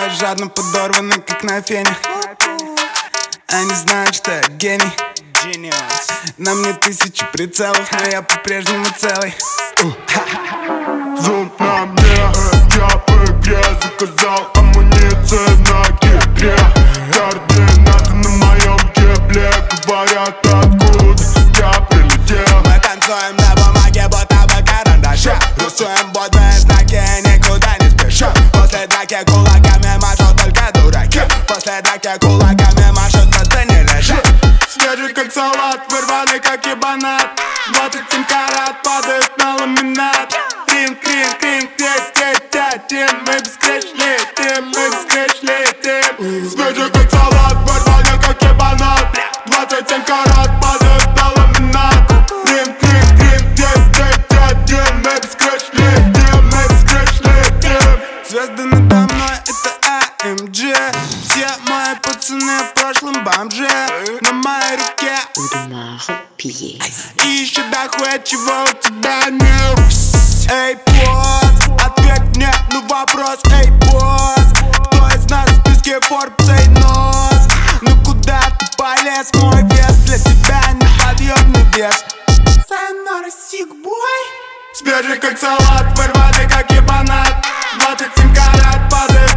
жадно подорваны, как на фене. Они знают, что я гений. На мне тысячи прицелов, но я по-прежнему целый. Зум на мне, я в игре. Заказал амуниция на кипре. Координаты на моем кебле. Говорят, откуда я прилетел. Мы танцуем на бумаге, будто бы карандаши. Рисуем бодные знаки, никуда не спешим. После драки кулаками машут только дураки. После драки кулаками машут, но ты не решишь. Свежий как салат, вырванный как ебанат. 27 карат падает на ламинат. Кринг, кринг, кринг, тет, мы бескреч летим, мы бескреч летим. Свежий как салат, вырванный как ебанат. 27 карат падает на ламинат. Кринг, кринг, кринг, тет, мы бескреч летим, мы бескреч летим. Звезды надо мной, это AMG. Все мои пацаны в прошлом бомжи. На моей руке и еще дохуя чего у тебя нет. Эй, босс, ответь мне на вопрос. Эй, босс, кто из нас в списке Forbes, эй, нос? Ну куда ты полез? Мой вес для тебя неподъемный вес. Сайонара, сик-бой. Свежий как салат, вырванный как ебанат. 27 карат падает